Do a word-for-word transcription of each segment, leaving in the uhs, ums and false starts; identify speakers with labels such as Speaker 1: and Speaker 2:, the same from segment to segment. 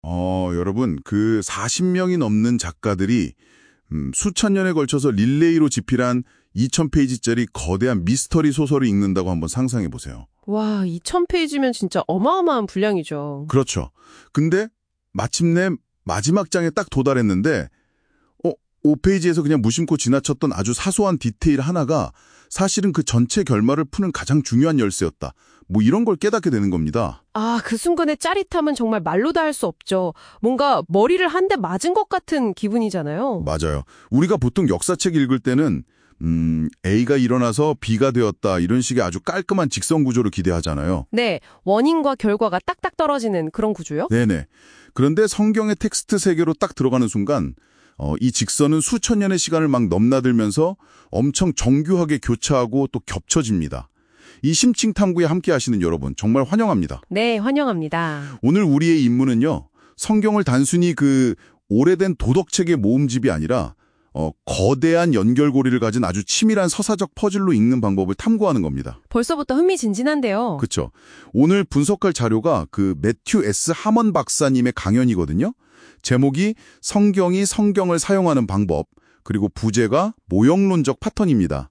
Speaker 1: 어, 여러분, 그 사십 명이 넘는 작가들이 음, 수천 년에 걸쳐서 릴레이로 집필한 이천 페이지짜리 거대한 미스터리 소설을 읽는다고 한번 상상해 보세요.
Speaker 2: 와, 이천 페이지면 진짜 어마어마한 분량이죠.
Speaker 1: 그렇죠. 근데 마침내 마지막 장에 딱 도달했는데 어, 오 페이지에서 그냥 무심코 지나쳤던 아주 사소한 디테일 하나가 사실은 그 전체 결말을 푸는 가장 중요한 열쇠였다. 뭐 이런 걸 깨닫게 되는 겁니다.
Speaker 2: 아, 그 순간의 짜릿함은 정말 말로 다 할 수 없죠. 뭔가 머리를 한 대 맞은 것 같은 기분이잖아요.
Speaker 1: 맞아요. 우리가 보통 역사책 읽을 때는 음, A가 일어나서 B가 되었다 이런 식의 아주 깔끔한 직선 구조를 기대하잖아요.
Speaker 2: 네, 원인과 결과가 딱딱 떨어지는 그런 구조요?
Speaker 1: 네네. 그런데 성경의 텍스트 세계로 딱 들어가는 순간 어, 이 직선은 수천 년의 시간을 막 넘나들면서 엄청 정교하게 교차하고 또 겹쳐집니다. 이 심층 탐구에 함께 하시는 여러분 정말 환영합니다.
Speaker 2: 네, 환영합니다.
Speaker 1: 오늘 우리의 임무는요. 성경을 단순히 그 오래된 도덕책의 모음집이 아니라 어, 거대한 연결고리를 가진 아주 치밀한 서사적 퍼즐로 읽는 방법을 탐구하는 겁니다.
Speaker 2: 벌써부터 흥미진진한데요.
Speaker 1: 그렇죠. 오늘 분석할 자료가 그 매튜 에스 하먼 박사님의 강연이거든요. 제목이 성경이 성경을 사용하는 방법, 그리고 부제가 모형론적 파턴입니다.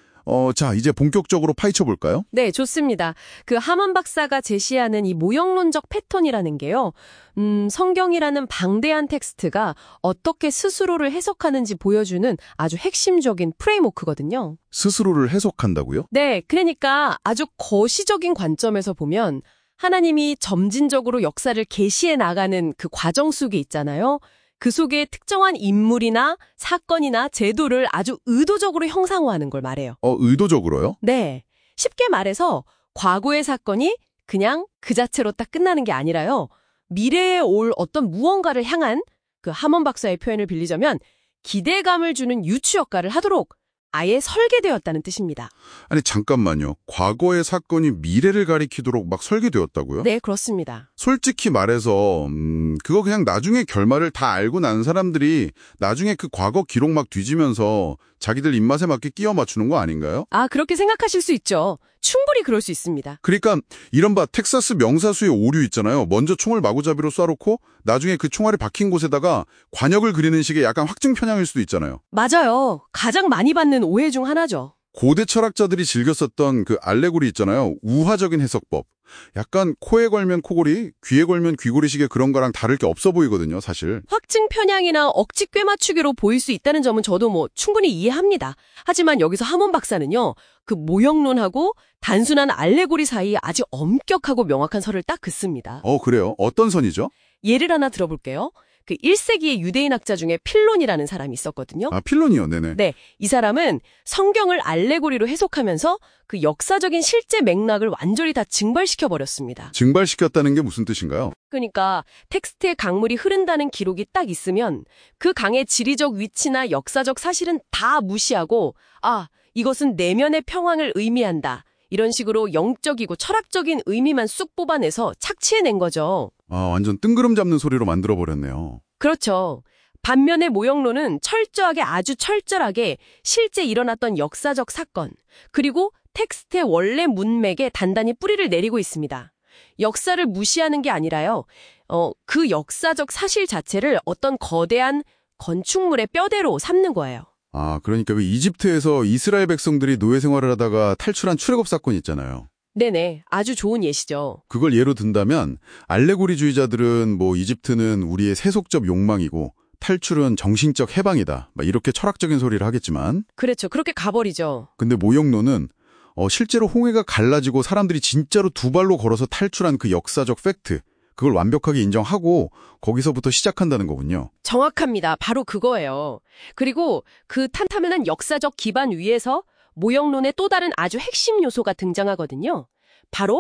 Speaker 1: 어, 자, 이제 본격적으로 파헤쳐 볼까요?
Speaker 2: 네, 좋습니다. 그 하먼 박사가 제시하는 이 모형론적 패턴이라는 게요. 음, 성경이라는 방대한 텍스트가 어떻게 스스로를 해석하는지 보여주는 아주 핵심적인 프레임워크거든요.
Speaker 1: 스스로를 해석한다고요?
Speaker 2: 네, 그러니까 아주 거시적인 관점에서 보면 하나님이 점진적으로 역사를 계시해 나가는 그 과정 속에 있잖아요. 그 속에 특정한 인물이나 사건이나 제도를 아주 의도적으로 형상화하는 걸 말해요.
Speaker 1: 어, 의도적으로요?
Speaker 2: 네. 쉽게 말해서 과거의 사건이 그냥 그 자체로 딱 끝나는 게 아니라요. 미래에 올 어떤 무언가를 향한 그 하먼 박사의 표현을 빌리자면 기대감을 주는 유추 역할을 하도록 아예 설계되었다는 뜻입니다.
Speaker 1: 아니 잠깐만요. 과거의 사건이 미래를 가리키도록 막 설계되었다고요?
Speaker 2: 네, 그렇습니다.
Speaker 1: 솔직히 말해서 음, 그거 그냥 나중에 결말을 다 알고 난 사람들이 나중에 그 과거 기록 막 뒤지면서 자기들 입맛에 맞게 끼워 맞추는 거 아닌가요?
Speaker 2: 아, 그렇게 생각하실 수 있죠. 충분히 그럴 수 있습니다.
Speaker 1: 그러니까 이른바 텍사스 명사수의 오류 있잖아요. 먼저 총을 마구잡이로 쏴놓고 나중에 그 총알이 박힌 곳에다가 관역을 그리는 식의 약간 확증 편향일 수도 있잖아요.
Speaker 2: 맞아요. 가장 많이 받는 오해 중 하나죠.
Speaker 1: 고대 철학자들이 즐겼었던 그 알레고리 있잖아요. 우화적인 해석법. 약간 코에 걸면 코골이, 귀에 걸면 귀골이식의 그런 거랑 다를 게 없어 보이거든요, 사실.
Speaker 2: 확증 편향이나 억지 꿰맞추기로 보일 수 있다는 점은 저도 뭐 충분히 이해합니다. 하지만 여기서 하몬 박사는요. 그 모형론하고 단순한 알레고리 사이에 아주 엄격하고 명확한 선을 딱 긋습니다.
Speaker 1: 어, 그래요? 어떤 선이죠?
Speaker 2: 예를 하나 들어볼게요. 그 일 세기의 유대인 학자 중에 필론이라는 사람이 있었거든요.
Speaker 1: 아, 필론이요, 네네.
Speaker 2: 네, 이 사람은 성경을 알레고리로 해석하면서 그 역사적인 실제 맥락을 완전히 다 증발시켜버렸습니다.
Speaker 1: 증발시켰다는 게 무슨 뜻인가요?
Speaker 2: 그러니까 텍스트에 강물이 흐른다는 기록이 딱 있으면 그 강의 지리적 위치나 역사적 사실은 다 무시하고 아, 이것은 내면의 평화를 의미한다. 이런 식으로 영적이고 철학적인 의미만 쑥 뽑아내서 착취해낸 거죠.
Speaker 1: 아, 완전 뜬구름 잡는 소리로 만들어버렸네요.
Speaker 2: 그렇죠. 반면에 모형론은 철저하게 아주 철저하게 실제 일어났던 역사적 사건, 그리고 텍스트의 원래 문맥에 단단히 뿌리를 내리고 있습니다. 역사를 무시하는 게 아니라요. 어, 그 역사적 사실 자체를 어떤 거대한 건축물의 뼈대로 삼는 거예요.
Speaker 1: 아, 그러니까 왜 이집트에서 이스라엘 백성들이 노예 생활을 하다가 탈출한 출애굽 사건 있잖아요.
Speaker 2: 네네, 아주 좋은 예시죠.
Speaker 1: 그걸 예로 든다면 알레고리주의자들은 뭐 이집트는 우리의 세속적 욕망이고 탈출은 정신적 해방이다. 막 이렇게 철학적인 소리를 하겠지만
Speaker 2: 그렇죠. 그렇게 가버리죠.
Speaker 1: 근데 모형론은 어, 실제로 홍해가 갈라지고 사람들이 진짜로 두 발로 걸어서 탈출한 그 역사적 팩트 그걸 완벽하게 인정하고 거기서부터 시작한다는 거군요.
Speaker 2: 정확합니다. 바로 그거예요. 그리고 그 탄탄한 역사적 기반 위에서 모형론의 또 다른 아주 핵심 요소가 등장하거든요. 바로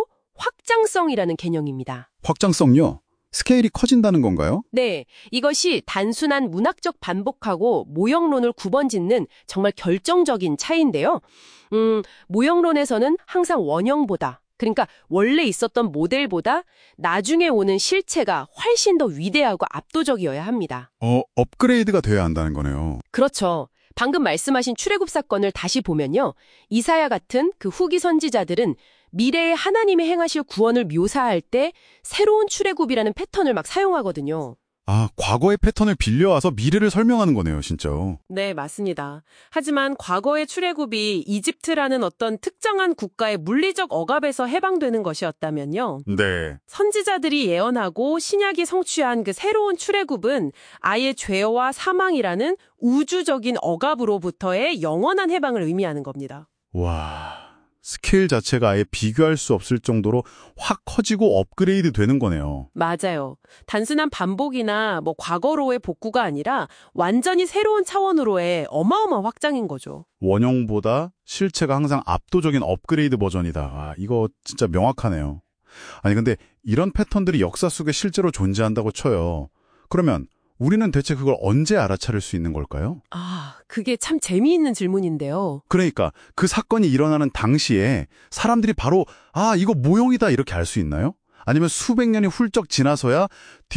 Speaker 2: 확장성이라는 개념입니다.
Speaker 1: 확장성요? 스케일이 커진다는 건가요?
Speaker 2: 네, 이것이 단순한 문학적 반복하고 모형론을 구번짓는 정말 결정적인 차이인데요. 음, 모형론에서는 항상 원형보다, 그러니까 원래 있었던 모델보다 나중에 오는 실체가 훨씬 더 위대하고 압도적이어야 합니다.
Speaker 1: 어, 업그레이드가 돼야 한다는 거네요.
Speaker 2: 그렇죠. 방금 말씀하신 출애굽 사건을 다시 보면요. 이사야 같은 그 후기 선지자들은 미래에 하나님이 행하실 구원을 묘사할 때 새로운 출애굽이라는 패턴을 막 사용하거든요.
Speaker 1: 아, 과거의 패턴을 빌려와서 미래를 설명하는 거네요, 진짜.
Speaker 2: 네, 맞습니다. 하지만 과거의 출애굽이 이집트라는 어떤 특정한 국가의 물리적 억압에서 해방되는 것이었다면요.
Speaker 1: 네.
Speaker 2: 선지자들이 예언하고 신약이 성취한 그 새로운 출애굽은 아예 죄와 사망이라는 우주적인 억압으로부터의 영원한 해방을 의미하는 겁니다.
Speaker 1: 와, 스케일 자체가 아예 비교할 수 없을 정도로 확 커지고 업그레이드 되는 거네요.
Speaker 2: 맞아요. 단순한 반복이나 뭐 과거로의 복구가 아니라 완전히 새로운 차원으로의 어마어마한 확장인 거죠.
Speaker 1: 원형보다 실체가 항상 압도적인 업그레이드 버전이다. 아, 이거 진짜 명확하네요. 아니 근데 이런 패턴들이 역사 속에 실제로 존재한다고 쳐요. 그러면 우리는 대체 그걸 언제 알아차릴 수 있는 걸까요?
Speaker 2: 아, 그게 참 재미있는 질문인데요.
Speaker 1: 그러니까 그 사건이 일어나는 당시에 사람들이 바로 아, 이거 모형이다 이렇게 알 수 있나요? 아니면 수백 년이 훌쩍 지나서야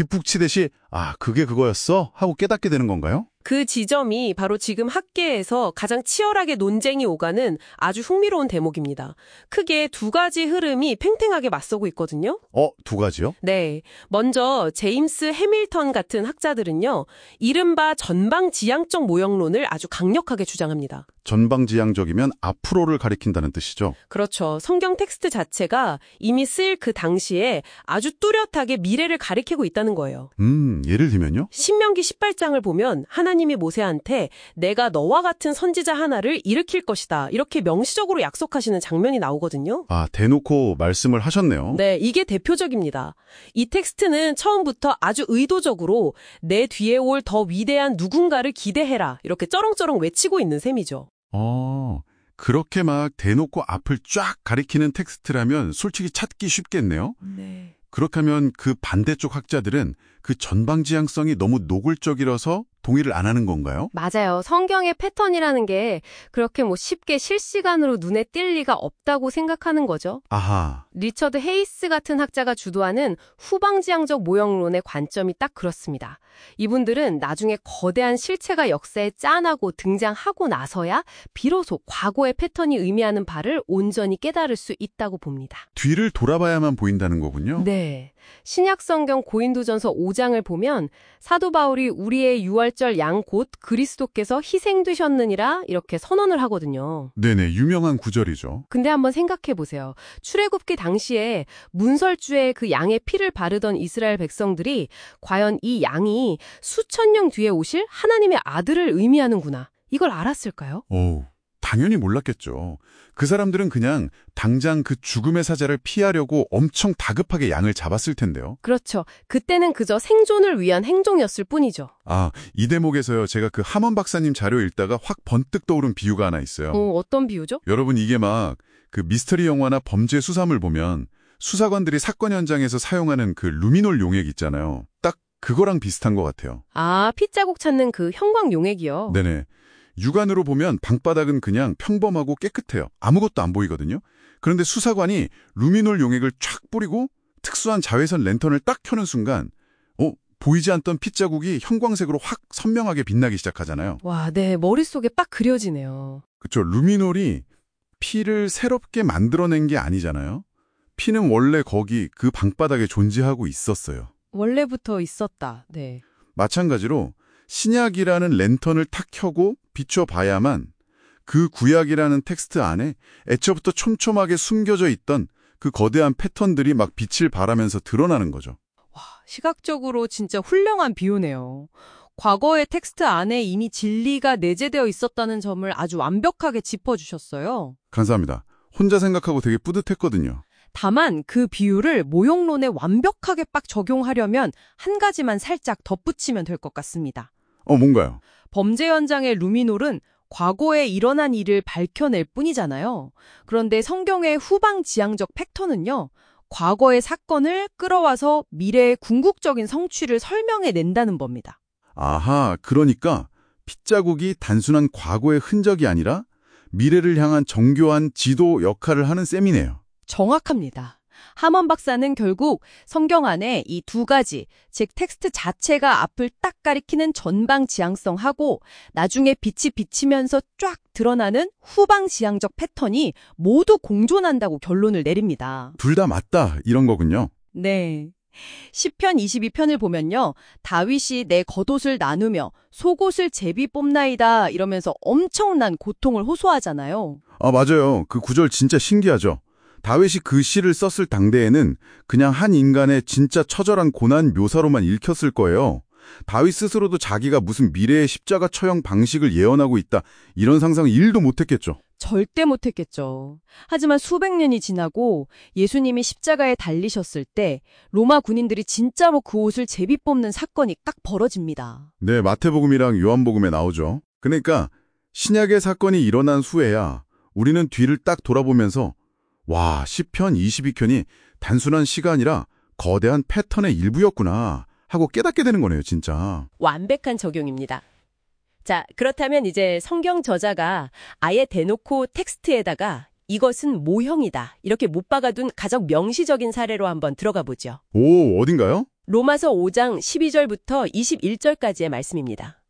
Speaker 1: 뒷북치듯이 아, 그게 그거였어? 하고 깨닫게 되는 건가요?
Speaker 2: 그 지점이 바로 지금 학계에서 가장 치열하게 논쟁이 오가는 아주 흥미로운 대목입니다. 크게 두 가지 흐름이 팽팽하게 맞서고 있거든요.
Speaker 1: 어, 두 가지요?
Speaker 2: 네. 먼저 제임스 해밀턴 같은 학자들은요. 이른바 전방지향적 모형론을 아주 강력하게 주장합니다.
Speaker 1: 전방지향적이면 앞으로를 가리킨다는 뜻이죠.
Speaker 2: 그렇죠. 성경 텍스트 자체가 이미 쓰일 그 당시에 아주 뚜렷하게 미래를 가리키고 있다는 거예요.
Speaker 1: 음, 예를 들면요?
Speaker 2: 신명기 십팔 장을 보면 하나님이 모세한테 내가 너와 같은 선지자 하나를 일으킬 것이다. 이렇게 명시적으로 약속하시는 장면이 나오거든요.
Speaker 1: 아, 대놓고 말씀을 하셨네요.
Speaker 2: 네, 이게 대표적입니다. 이 텍스트는 처음부터 아주 의도적으로 내 뒤에 올 더 위대한 누군가를 기대해라. 이렇게 쩌렁쩌렁 외치고 있는 셈이죠.
Speaker 1: 어, 그렇게 막 대놓고 앞을 쫙 가리키는 텍스트라면 솔직히 찾기 쉽겠네요.
Speaker 2: 네.
Speaker 1: 그렇게 하면 그 반대쪽 학자들은 그 전방지향성이 너무 노골적이라서 동의를 안 하는 건가요?
Speaker 3: 맞아요. 성경의 패턴이라는 게 그렇게 뭐 쉽게 실시간으로 눈에 띌 리가 없다고 생각하는 거죠.
Speaker 1: 아하.
Speaker 3: 리처드 헤이스 같은 학자가 주도하는 후방지향적 모형론의 관점이 딱 그렇습니다. 이분들은 나중에 거대한 실체가 역사에 짠하고 등장하고 나서야 비로소 과거의 패턴이 의미하는 바를 온전히 깨달을 수 있다고 봅니다.
Speaker 1: 뒤를 돌아봐야만 보인다는 거군요.
Speaker 3: 네. 신약성경 고린도전서 오 장을 보면 사도 바울이 우리의 유월절 양 곧 그리스도께서 희생되셨느니라 이렇게 선언을 하거든요.
Speaker 1: 네네, 유명한 구절이죠.
Speaker 3: 근데 한번 생각해 보세요. 출애굽기 당시에 문설주에 그 양의 피를 바르던 이스라엘 백성들이 과연 이 양이 수천 년 뒤에 오실 하나님의 아들을 의미하는구나. 이걸 알았을까요?
Speaker 1: 오, 당연히 몰랐겠죠. 그 사람들은 그냥 당장 그 죽음의 사자를 피하려고 엄청 다급하게 양을 잡았을 텐데요.
Speaker 3: 그렇죠. 그때는 그저 생존을 위한 행동이었을 뿐이죠.
Speaker 1: 아, 이 대목에서요. 제가 그 함원 박사님 자료 읽다가 확 번뜩 떠오른 비유가 하나 있어요.
Speaker 3: 어, 어떤 비유죠?
Speaker 1: 여러분 이게 막 그 미스터리 영화나 범죄 수사물 보면 수사관들이 사건 현장에서 사용하는 그 루미놀 용액 있잖아요. 딱 그거랑 비슷한 것 같아요.
Speaker 3: 아, 핏자국 찾는 그 형광 용액이요.
Speaker 1: 네네. 육안으로 보면 방바닥은 그냥 평범하고 깨끗해요. 아무것도 안 보이거든요. 그런데 수사관이 루미놀 용액을 촥 뿌리고 특수한 자외선 랜턴을 딱 켜는 순간 어? 보이지 않던 핏자국이 형광색으로 확 선명하게 빛나기 시작하잖아요.
Speaker 3: 와, 네, 머릿속에 딱 그려지네요.
Speaker 1: 그렇죠. 루미놀이 피를 새롭게 만들어낸 게 아니잖아요. 피는 원래 거기 그 방바닥에 존재하고 있었어요.
Speaker 3: 원래부터 있었다. 네.
Speaker 1: 마찬가지로 신약이라는 랜턴을 탁 켜고 비춰봐야만 그 구약이라는 텍스트 안에 애초부터 촘촘하게 숨겨져 있던 그 거대한 패턴들이 막 빛을 발하면서 드러나는 거죠.
Speaker 4: 와, 시각적으로 진짜 훌륭한 비유네요. 과거의 텍스트 안에 이미 진리가 내재되어 있었다는 점을 아주 완벽하게 짚어주셨어요.
Speaker 1: 감사합니다. 혼자 생각하고 되게 뿌듯했거든요.
Speaker 4: 다만 그 비유를 모형론에 완벽하게 빡 적용하려면 한 가지만 살짝 덧붙이면 될 것 같습니다.
Speaker 1: 어, 뭔가요?
Speaker 4: 범죄 현장의 루미놀은 과거에 일어난 일을 밝혀낼 뿐이잖아요. 그런데 성경의 후방지향적 팩터는요. 과거의 사건을 끌어와서 미래의 궁극적인 성취를 설명해낸다는 겁니다.
Speaker 1: 아하, 그러니까 핏자국이 단순한 과거의 흔적이 아니라 미래를 향한 정교한 지도 역할을 하는 셈이네요.
Speaker 4: 정확합니다. 하먼 박사는 결국 성경 안에 이 두 가지, 즉 텍스트 자체가 앞을 딱 가리키는 전방지향성하고 나중에 빛이 비치면서 쫙 드러나는 후방지향적 패턴이 모두 공존한다고 결론을 내립니다.
Speaker 1: 둘 다 맞다 이런 거군요.
Speaker 4: 네. 시편 이십이 편을 보면요. 다윗이 내 겉옷을 나누며 속옷을 제비 뽑나이다 이러면서 엄청난 고통을 호소하잖아요.
Speaker 1: 아, 맞아요. 그 구절 진짜 신기하죠. 다윗이 그 시를 썼을 당대에는 그냥 한 인간의 진짜 처절한 고난 묘사로만 읽혔을 거예요. 다윗 스스로도 자기가 무슨 미래의 십자가 처형 방식을 예언하고 있다 이런 상상을 일도 못했겠죠.
Speaker 4: 절대 못했겠죠. 하지만 수백 년이 지나고 예수님이 십자가에 달리셨을 때 로마 군인들이 진짜로 그 옷을 제비 뽑는 사건이 딱 벌어집니다.
Speaker 1: 네, 마태복음이랑 요한복음에 나오죠. 그러니까 신약의 사건이 일어난 후에야 우리는 뒤를 딱 돌아보면서 와, 시편 이십이 편이 단순한 시가 아니라 거대한 패턴의 일부였구나 하고 깨닫게 되는 거네요, 진짜.
Speaker 2: 완벽한 적용입니다. 자, 그렇다면 이제 성경 저자가 아예 대놓고 텍스트에다가 이것은 모형이다 이렇게 못 박아둔 가장 명시적인 사례로 한번 들어가 보죠.
Speaker 1: 오, 어딘가요?
Speaker 2: 로마서 오 장 십이 절부터 이십일 절까지의 말씀입니다.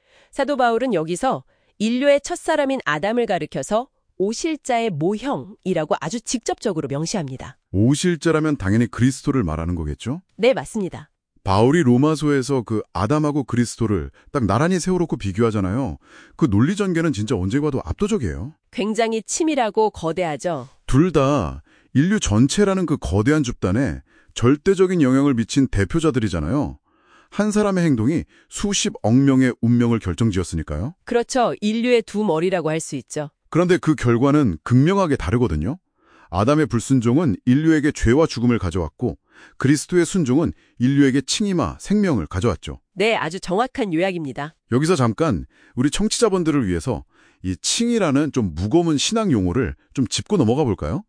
Speaker 2: 사도 바울은 여기서 인류의 첫사람인 아담을 가리켜서 오실자의 모형이라고 아주 직접적으로 명시합니다.
Speaker 1: 오실자라면 당연히 그리스도를 말하는 거겠죠?
Speaker 2: 네, 맞습니다.
Speaker 1: 바울이 로마서에서 그 아담하고 그리스도를 딱 나란히 세워놓고 비교하잖아요. 그 논리 전개는 진짜 언제 봐도 압도적이에요.
Speaker 2: 굉장히 치밀하고 거대하죠.
Speaker 1: 둘 다 인류 전체라는 그 거대한 집단에 절대적인 영향을 미친 대표자들이잖아요. 한 사람의 행동이 수십억 명의 운명을 결정지었으니까요.
Speaker 2: 그렇죠. 인류의 두 머리라고 할 수 있죠.
Speaker 1: 그런데 그 결과는 극명하게 다르거든요. 아담의 불순종은 인류에게 죄와 죽음을 가져왔고 그리스도의 순종은 인류에게 칭의와 생명을 가져왔죠.
Speaker 2: 네, 아주 정확한 요약입니다.
Speaker 1: 여기서 잠깐 우리 청취자분들을 위해서 이 칭의라는 좀 무거운 신앙 용어를 좀 짚고 넘어가 볼까요?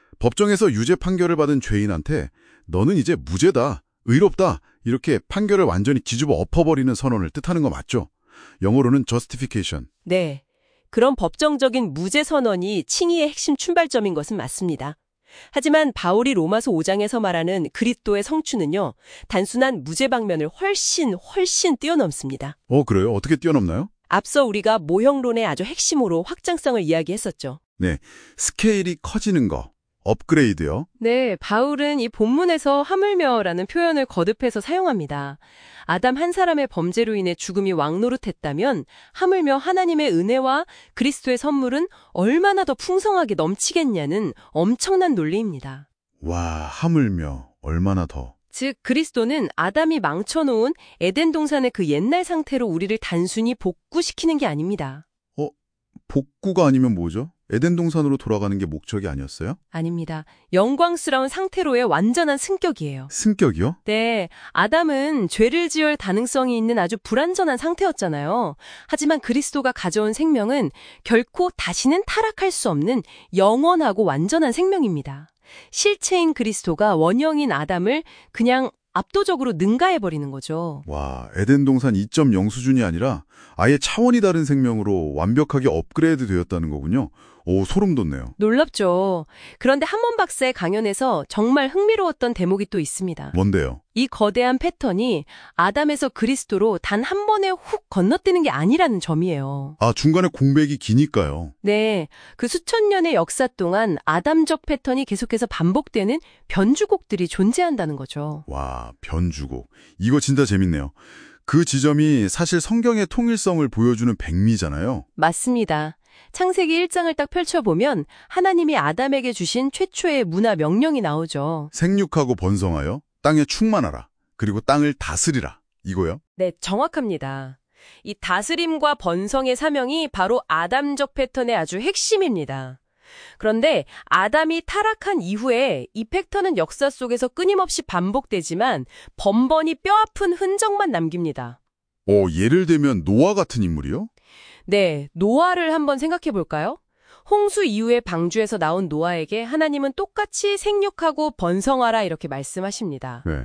Speaker 1: 법정에서 유죄 판결을 받은 죄인한테 너는 이제 무죄다, 의롭다 이렇게 판결을 완전히 뒤집어 엎어버리는 선언을 뜻하는 거 맞죠? 영어로는 justification.
Speaker 2: 네, 그런 법정적인 무죄 선언이 칭의의 핵심 출발점인 것은 맞습니다. 하지만 바울이 로마서 오 장에서 말하는 그리스도의 성취는요, 단순한 무죄 방면을 훨씬 훨씬 뛰어넘습니다.
Speaker 1: 어, 그래요? 어떻게 뛰어넘나요?
Speaker 2: 앞서 우리가 모형론의 아주 핵심으로 확장성을 이야기했었죠.
Speaker 1: 네, 스케일이 커지는 거, 업그레이드요.
Speaker 2: 네, 바울은 이 본문에서 하물며라는 표현을 거듭해서 사용합니다. 아담 한 사람의 범죄로 인해 죽음이 왕노릇했다면 하물며 하나님의 은혜와 그리스도의 선물은 얼마나 더 풍성하게 넘치겠냐는 엄청난 논리입니다.
Speaker 1: 와, 하물며 얼마나 더.
Speaker 2: 즉 그리스도는 아담이 망쳐놓은 에덴 동산의 그 옛날 상태로 우리를 단순히 복구시키는 게 아닙니다.
Speaker 1: 어, 복구가 아니면 뭐죠? 에덴 동산으로 돌아가는 게 목적이 아니었어요?
Speaker 2: 아닙니다. 영광스러운 상태로의 완전한 승격이에요.
Speaker 1: 승격이요?
Speaker 2: 네, 아담은 죄를 지을 가능성이 있는 아주 불완전한 상태였잖아요. 하지만 그리스도가 가져온 생명은 결코 다시는 타락할 수 없는 영원하고 완전한 생명입니다. 실체인 그리스도가 원형인 아담을 그냥 압도적으로 능가해버리는 거죠.
Speaker 1: 와, 에덴 동산 이 점 영 수준이 아니라 아예 차원이 다른 생명으로 완벽하게 업그레이드 되었다는 거군요. 오, 소름 돋네요.
Speaker 2: 놀랍죠. 그런데 하먼 박사의 강연에서 정말 흥미로웠던 대목이 또 있습니다.
Speaker 1: 뭔데요?
Speaker 2: 이 거대한 패턴이 아담에서 그리스도로 단 한 번에 훅 건너뛰는 게 아니라는 점이에요.
Speaker 1: 아, 중간에 공백이 기니까요.
Speaker 2: 네, 그 수천 년의 역사 동안 아담적 패턴이 계속해서 반복되는 변주곡들이 존재한다는 거죠.
Speaker 1: 와, 변주곡. 이거 진짜 재밌네요. 그 지점이 사실 성경의 통일성을 보여주는 백미잖아요.
Speaker 2: 맞습니다. 창세기 일 장을 딱 펼쳐보면 하나님이 아담에게 주신 최초의 문화 명령이 나오죠.
Speaker 1: 생육하고 번성하여 땅에 충만하라. 그리고 땅을 다스리라. 이거요?
Speaker 2: 네, 정확합니다. 이 다스림과 번성의 사명이 바로 아담적 패턴의 아주 핵심입니다. 그런데 아담이 타락한 이후에 이 패턴은 역사 속에서 끊임없이 반복되지만 번번이 뼈아픈 흔적만 남깁니다.
Speaker 1: 어, 예를 들면 노아 같은 인물이요?
Speaker 2: 네, 노아를 한번 생각해 볼까요? 홍수 이후의 방주에서 나온 노아에게 하나님은 똑같이 생육하고 번성하라 이렇게 말씀하십니다.
Speaker 1: 네.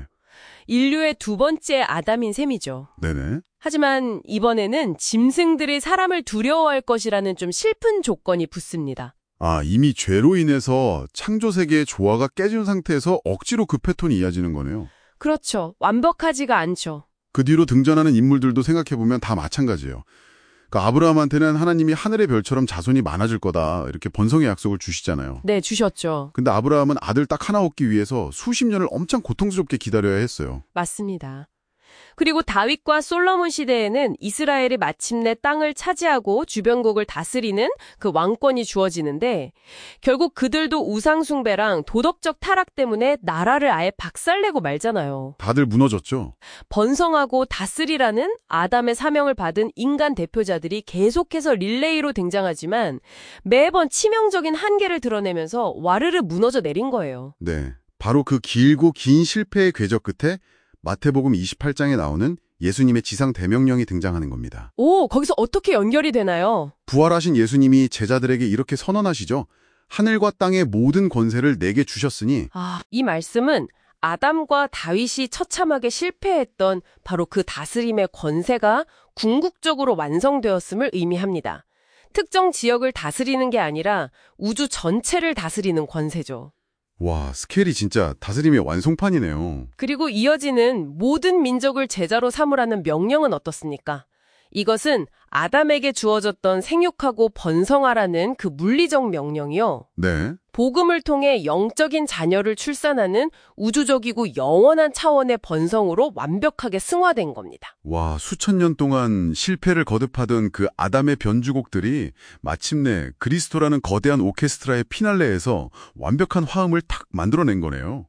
Speaker 2: 인류의 두 번째 아담인 셈이죠.
Speaker 1: 네네.
Speaker 2: 하지만 이번에는 짐승들이 사람을 두려워할 것이라는 좀 슬픈 조건이 붙습니다.
Speaker 1: 아, 이미 죄로 인해서 창조 세계의 조화가 깨진 상태에서 억지로 그 패턴이 이어지는 거네요.
Speaker 2: 그렇죠. 완벽하지가 않죠.
Speaker 1: 그 뒤로 등장하는 인물들도 생각해보면 다 마찬가지예요. 그러니까 아브라함한테는 하나님이 하늘의 별처럼 자손이 많아질 거다 이렇게 번성의 약속을 주시잖아요.
Speaker 2: 네, 주셨죠.
Speaker 1: 근데 아브라함은 아들 딱 하나 얻기 위해서 수십 년을 엄청 고통스럽게 기다려야 했어요.
Speaker 2: 맞습니다. 그리고 다윗과 솔로몬 시대에는 이스라엘이 마침내 땅을 차지하고 주변국을 다스리는 그 왕권이 주어지는데 결국 그들도 우상숭배랑 도덕적 타락 때문에 나라를 아예 박살내고 말잖아요.
Speaker 1: 다들 무너졌죠.
Speaker 2: 번성하고 다스리라는 아담의 사명을 받은 인간 대표자들이 계속해서 릴레이로 등장하지만 매번 치명적인 한계를 드러내면서 와르르 무너져 내린 거예요.
Speaker 1: 네, 바로 그 길고 긴 실패의 궤적 끝에 마태복음 이십팔 장에 나오는 예수님의 지상 대명령이 등장하는 겁니다.
Speaker 2: 오, 거기서 어떻게 연결이 되나요?
Speaker 1: 부활하신 예수님이 제자들에게 이렇게 선언하시죠. 하늘과 땅의 모든 권세를 내게 주셨으니
Speaker 2: 아, 이 말씀은 아담과 다윗이 처참하게 실패했던 바로 그 다스림의 권세가 궁극적으로 완성되었음을 의미합니다. 특정 지역을 다스리는 게 아니라 우주 전체를 다스리는 권세죠.
Speaker 1: 와, 스케일이 진짜 다스림의 완성판이네요.
Speaker 2: 그리고 이어지는 모든 민족을 제자로 삼으라는 명령은 어떻습니까? 이것은 아담에게 주어졌던 생육하고 번성하라는 그 물리적 명령이요.
Speaker 1: 네.
Speaker 2: 복음을 통해 영적인 자녀를 출산하는 우주적이고 영원한 차원의 번성으로 완벽하게 승화된 겁니다.
Speaker 1: 와, 수천 년 동안 실패를 거듭하던 그 아담의 변주곡들이 마침내 그리스도라는 거대한 오케스트라의 피날레에서 완벽한 화음을 탁 만들어낸 거네요.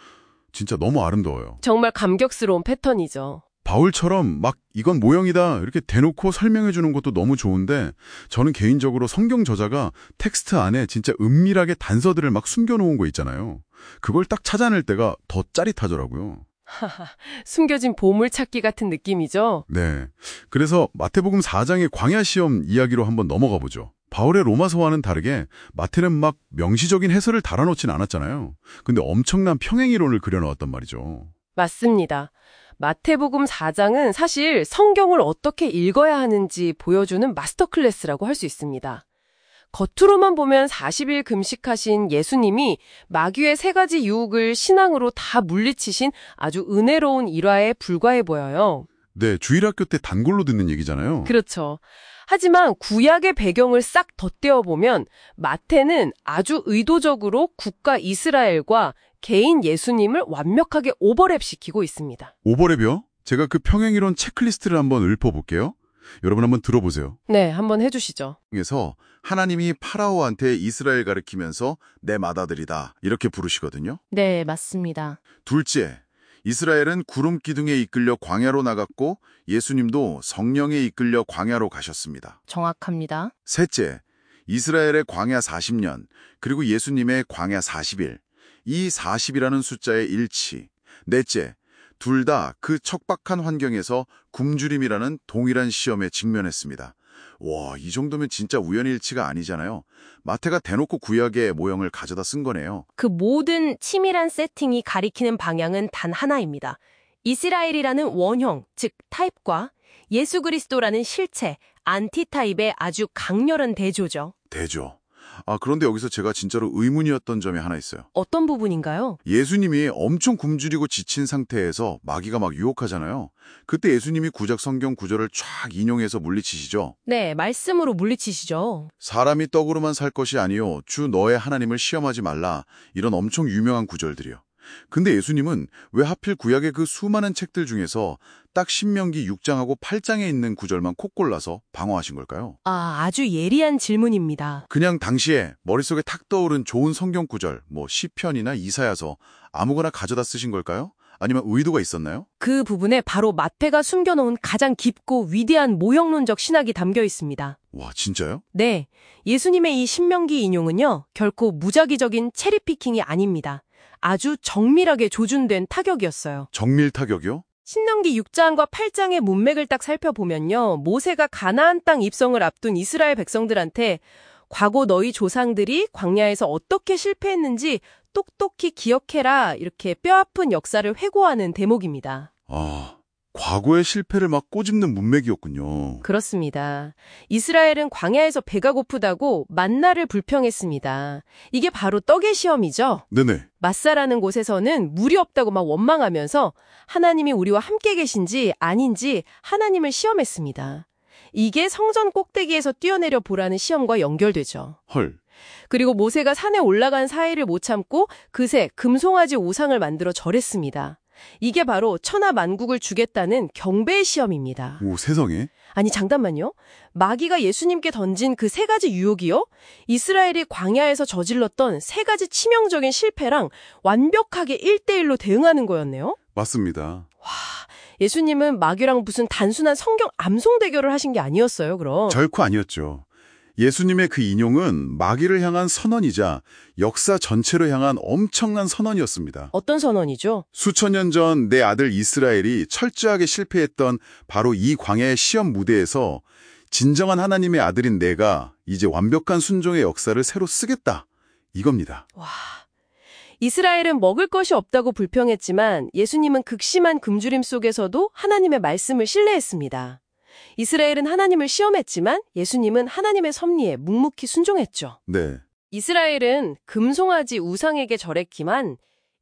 Speaker 1: 진짜 너무 아름다워요.
Speaker 2: 정말 감격스러운 패턴이죠.
Speaker 1: 바울처럼 막 이건 모형이다 이렇게 대놓고 설명해 주는 것도 너무 좋은데 저는 개인적으로 성경 저자가 텍스트 안에 진짜 은밀하게 단서들을 막 숨겨놓은 거 있잖아요. 그걸 딱 찾아낼 때가 더 짜릿하더라고요.
Speaker 2: 숨겨진 보물찾기 같은 느낌이죠?
Speaker 1: 네. 그래서 마태복음 사 장의 광야 시험 이야기로 한번 넘어가 보죠. 바울의 로마서와는 다르게 마태는 막 명시적인 해설을 달아놓진 않았잖아요. 근데 엄청난 평행이론을 그려놓았단 말이죠.
Speaker 2: 맞습니다. 마태복음 사 장은 사실 성경을 어떻게 읽어야 하는지 보여주는 마스터 클래스라고 할 수 있습니다. 겉으로만 보면 사십 일 금식하신 예수님이 마귀의 세 가지 유혹을 신앙으로 다 물리치신 아주 은혜로운 일화에 불과해 보여요.
Speaker 1: 네, 주일학교 때 단골로 듣는 얘기잖아요.
Speaker 2: 그렇죠. 하지만 구약의 배경을 싹 덧대어 보면 마태는 아주 의도적으로 국가 이스라엘과 개인 예수님을 완벽하게 오버랩시키고 있습니다.
Speaker 1: 오버랩이요? 제가 그 평행이론 체크리스트를 한번 읊어볼게요. 여러분 한번 들어보세요.
Speaker 2: 네, 한번 해주시죠.
Speaker 1: 그래서 하나님이 파라오한테 이스라엘 가리키면서 내 맏아들이다 이렇게 부르시거든요.
Speaker 3: 네, 맞습니다.
Speaker 1: 둘째, 이스라엘은 구름 기둥에 이끌려 광야로 나갔고 예수님도 성령에 이끌려 광야로 가셨습니다.
Speaker 3: 정확합니다.
Speaker 1: 셋째, 이스라엘의 광야 사십 년, 그리고 예수님의 광야 사십 일. 이 사십이라는 숫자의 일치. 넷째, 둘 다 그 척박한 환경에서 굶주림이라는 동일한 시험에 직면했습니다. 와, 이 정도면 진짜 우연일치가 아니잖아요. 마태가 대놓고 구약의 모형을 가져다 쓴 거네요.
Speaker 3: 그 모든 치밀한 세팅이 가리키는 방향은 단 하나입니다. 이스라엘이라는 원형, 즉 타입과 예수 그리스도라는 실체, 안티타입의 아주 강렬한 대조죠.
Speaker 1: 대조. 아, 그런데 여기서 제가 진짜로 의문이었던 점이 하나 있어요.
Speaker 3: 어떤 부분인가요?
Speaker 1: 예수님이 엄청 굶주리고 지친 상태에서 마귀가 막 유혹하잖아요. 그때 예수님이 구약 성경 구절을 쫙 인용해서 물리치시죠.
Speaker 3: 네, 말씀으로 물리치시죠.
Speaker 1: 사람이 떡으로만 살 것이 아니요 주 너의 하나님을 시험하지 말라. 이런 엄청 유명한 구절들이요. 근데 예수님은 왜 하필 구약의 그 수많은 책들 중에서 딱 신명기 육 장하고 팔 장에 있는 구절만 콕 골라서 방어하신 걸까요?
Speaker 3: 아, 아주 예리한 질문입니다.
Speaker 1: 그냥 당시에 머릿속에 탁 떠오른 좋은 성경 구절, 뭐 시편이나 이사야서 아무거나 가져다 쓰신 걸까요? 아니면 의도가 있었나요?
Speaker 3: 그 부분에 바로 마태가 숨겨놓은 가장 깊고 위대한 모형론적 신학이 담겨 있습니다.
Speaker 1: 와, 진짜요?
Speaker 3: 네, 예수님의 이 신명기 인용은요, 결코 무작위적인 체리피킹이 아닙니다. 아주 정밀하게 조준된 타격이었어요.
Speaker 1: 정밀 타격이요?
Speaker 3: 신명기 육 장과 팔 장의 문맥을 딱 살펴보면요, 모세가 가나안 땅 입성을 앞둔 이스라엘 백성들한테 과거 너희 조상들이 광야에서 어떻게 실패했는지 똑똑히 기억해라 이렇게 뼈아픈 역사를 회고하는 대목입니다.
Speaker 1: 아, 과거의 실패를 막 꼬집는 문맥이었군요.
Speaker 2: 그렇습니다. 이스라엘은 광야에서 배가 고프다고 만나를 불평했습니다. 이게 바로 떡의 시험이죠.
Speaker 1: 네네.
Speaker 2: 마사라는 곳에서는 물이 없다고 막 원망하면서 하나님이 우리와 함께 계신지 아닌지 하나님을 시험했습니다. 이게 성전 꼭대기에서 뛰어내려 보라는 시험과 연결되죠.
Speaker 1: 헐.
Speaker 2: 그리고 모세가 산에 올라간 사이를 못 참고 그새 금송아지 우상을 만들어 절했습니다. 이게 바로 천하 만국을 주겠다는 경배의 시험입니다.
Speaker 1: 오, 세상에.
Speaker 2: 아니 잠깐만요. 마귀가 예수님께 던진 그 세 가지 유혹이요? 이스라엘이 광야에서 저질렀던 세 가지 치명적인 실패랑 완벽하게 일 대일로 대응하는 거였네요.
Speaker 1: 맞습니다.
Speaker 2: 예수님은 마귀랑 무슨 단순한 성경 암송 대결을 하신 게 아니었어요, 그럼?
Speaker 1: 결코 아니었죠. 예수님의 그 인용은 마귀를 향한 선언이자 역사 전체로 향한 엄청난 선언이었습니다.
Speaker 2: 어떤 선언이죠?
Speaker 1: 수천 년 전 내 아들 이스라엘이 철저하게 실패했던 바로 이 광야의 시험 무대에서 진정한 하나님의 아들인 내가 이제 완벽한 순종의 역사를 새로 쓰겠다. 이겁니다.
Speaker 2: 와, 이스라엘은 먹을 것이 없다고 불평했지만 예수님은 극심한 굶주림 속에서도 하나님의 말씀을 신뢰했습니다. 이스라엘은 하나님을 시험했지만 예수님은 하나님의 섭리에 묵묵히 순종했죠.
Speaker 1: 네.
Speaker 2: 이스라엘은 금송아지 우상에게 절했지만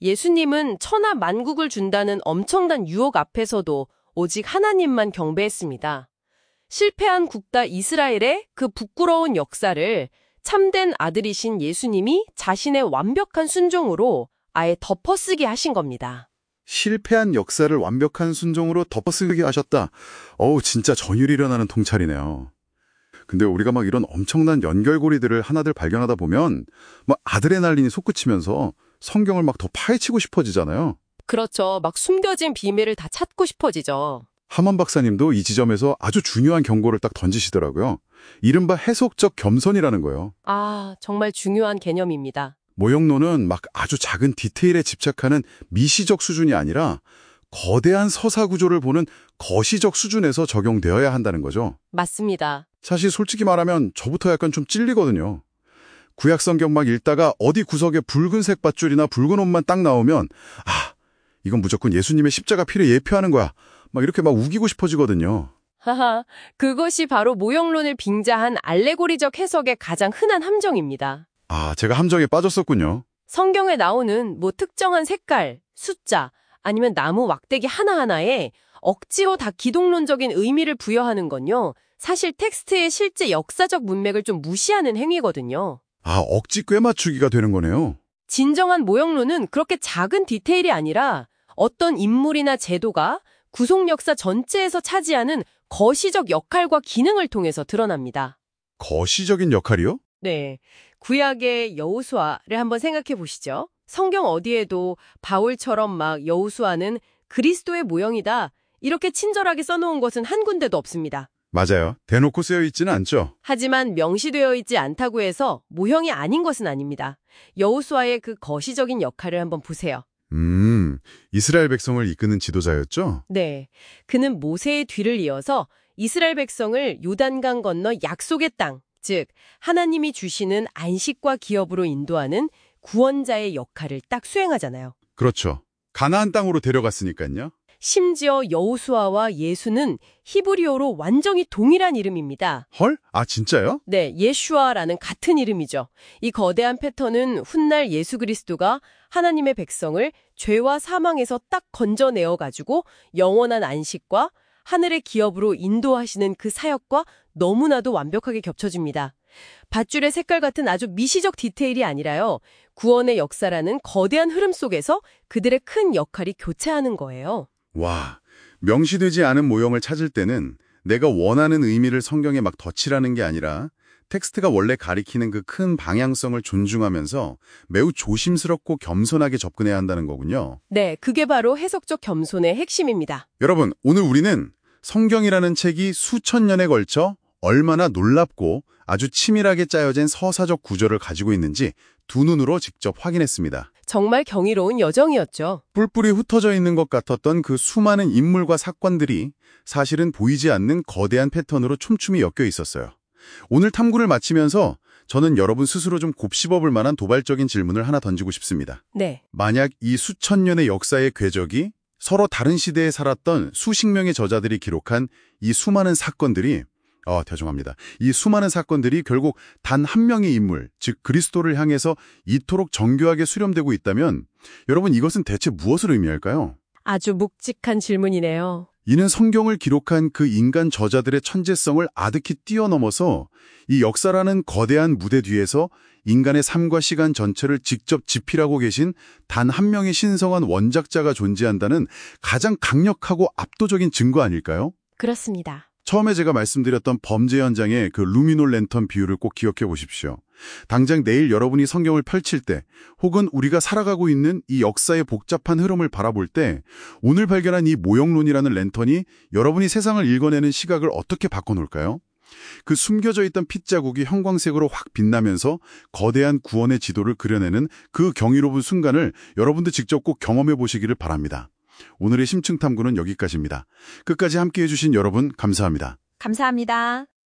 Speaker 2: 예수님은 천하 만국을 준다는 엄청난 유혹 앞에서도 오직 하나님만 경배했습니다. 실패한 국가 이스라엘의 그 부끄러운 역사를 참된 아들이신 예수님이 자신의 완벽한 순종으로 아예 덮어쓰게 하신 겁니다.
Speaker 1: 실패한 역사를 완벽한 순종으로 덮어쓰게 하셨다. 어우, 진짜 전율이 일어나는 통찰이네요. 근데 우리가 막 이런 엄청난 연결고리들을 하나들 발견하다 보면 막 아드레날린이 솟구치면서 성경을 막 더 파헤치고 싶어지잖아요.
Speaker 2: 그렇죠. 막 숨겨진 비밀을 다 찾고 싶어지죠.
Speaker 1: 하먼 박사님도 이 지점에서 아주 중요한 경고를 딱 던지시더라고요. 이른바 해석적 겸손이라는 거예요.
Speaker 2: 아, 정말 중요한 개념입니다.
Speaker 1: 모형론은 막 아주 작은 디테일에 집착하는 미시적 수준이 아니라 거대한 서사 구조를 보는 거시적 수준에서 적용되어야 한다는 거죠.
Speaker 2: 맞습니다.
Speaker 1: 사실 솔직히 말하면 저부터 약간 좀 찔리거든요. 구약 성경 막 읽다가 어디 구석에 붉은색 밧줄이나 붉은 옷만 딱 나오면 아, 이건 무조건 예수님의 십자가 피를 예표하는 거야. 막 이렇게 막 우기고 싶어지거든요.
Speaker 2: 하하, 그것이 바로 모형론을 빙자한 알레고리적 해석의 가장 흔한 함정입니다.
Speaker 1: 아, 제가 함정에 빠졌었군요.
Speaker 2: 성경에 나오는 뭐 특정한 색깔, 숫자, 아니면 나무 왁대기 하나하나에 억지로 다 기독론적인 의미를 부여하는 건요. 사실 텍스트의 실제 역사적 문맥을 좀 무시하는 행위거든요.
Speaker 1: 아, 억지 꿰맞추기가 되는 거네요.
Speaker 2: 진정한 모형론은 그렇게 작은 디테일이 아니라 어떤 인물이나 제도가 구속 역사 전체에서 차지하는 거시적 역할과 기능을 통해서 드러납니다.
Speaker 1: 거시적인 역할이요?
Speaker 2: 네. 구약의 여호수아를 한번 생각해 보시죠. 성경 어디에도 바울처럼 막 여호수아는 그리스도의 모형이다. 이렇게 친절하게 써놓은 것은 한 군데도 없습니다.
Speaker 1: 맞아요. 대놓고 쓰여 있지는 않죠.
Speaker 2: 하지만 명시되어 있지 않다고 해서 모형이 아닌 것은 아닙니다. 여호수아의 그 거시적인 역할을 한번 보세요.
Speaker 1: 음, 이스라엘 백성을 이끄는 지도자였죠?
Speaker 2: 네. 그는 모세의 뒤를 이어서 이스라엘 백성을 요단강 건너 약속의 땅, 즉 하나님이 주시는 안식과 기업으로 인도하는 구원자의 역할을 딱 수행하잖아요.
Speaker 1: 그렇죠. 가나안 땅으로 데려갔으니까요.
Speaker 2: 심지어 여호수아와 예수는 히브리어로 완전히 동일한 이름입니다.
Speaker 1: 헐? 아, 진짜요?
Speaker 2: 네, 예슈아라는 같은 이름이죠. 이 거대한 패턴은 훗날 예수 그리스도가 하나님의 백성을 죄와 사망에서 딱 건져내어가지고 영원한 안식과 하늘의 기업으로 인도하시는 그 사역과 너무나도 완벽하게 겹쳐집니다. 밧줄의 색깔 같은 아주 미시적 디테일이 아니라요. 구원의 역사라는 거대한 흐름 속에서 그들의 큰 역할이 교차하는 거예요.
Speaker 1: 와, 명시되지 않은 모형을 찾을 때는 내가 원하는 의미를 성경에 막 덧칠하는 게 아니라 텍스트가 원래 가리키는 그 큰 방향성을 존중하면서 매우 조심스럽고 겸손하게 접근해야 한다는 거군요.
Speaker 2: 네, 그게 바로 해석적 겸손의 핵심입니다.
Speaker 1: 여러분, 오늘 우리는 성경이라는 책이 수천 년에 걸쳐 얼마나 놀랍고 아주 치밀하게 짜여진 서사적 구조를 가지고 있는지 두 눈으로 직접 확인했습니다.
Speaker 2: 정말 경이로운 여정이었죠.
Speaker 1: 뿔뿔이 흩어져 있는 것 같았던 그 수많은 인물과 사건들이 사실은 보이지 않는 거대한 패턴으로 촘촘히 엮여 있었어요. 오늘 탐구를 마치면서 저는 여러분 스스로 좀 곱씹어볼 만한 도발적인 질문을 하나 던지고 싶습니다.
Speaker 2: 네.
Speaker 1: 만약 이 수천 년의 역사의 궤적이 서로 다른 시대에 살았던 수십 명의 저자들이 기록한 이 수많은 사건들이 어, 죄송합니다. 이 수많은 사건들이 결국 단 한 명의 인물, 즉 그리스도를 향해서 이토록 정교하게 수렴되고 있다면 여러분 이것은 대체 무엇을 의미할까요?
Speaker 2: 아주 묵직한 질문이네요.
Speaker 1: 이는 성경을 기록한 그 인간 저자들의 천재성을 아득히 뛰어넘어서 이 역사라는 거대한 무대 뒤에서 인간의 삶과 시간 전체를 직접 지필하고 계신 단 한 명의 신성한 원작자가 존재한다는 가장 강력하고 압도적인 증거 아닐까요?
Speaker 2: 그렇습니다.
Speaker 1: 처음에 제가 말씀드렸던 범죄 현장의 그 루미놀 랜턴 비유를 꼭 기억해 보십시오. 당장 내일 여러분이 성경을 펼칠 때 혹은 우리가 살아가고 있는 이 역사의 복잡한 흐름을 바라볼 때 오늘 발견한 이 모형론이라는 랜턴이 여러분이 세상을 읽어내는 시각을 어떻게 바꿔놓을까요? 그 숨겨져 있던 핏자국이 형광색으로 확 빛나면서 거대한 구원의 지도를 그려내는 그 경이로운 순간을 여러분도 직접 꼭 경험해 보시기를 바랍니다. 오늘의 심층 탐구는 여기까지입니다. 끝까지 함께해 주신 여러분 감사합니다.
Speaker 3: 감사합니다.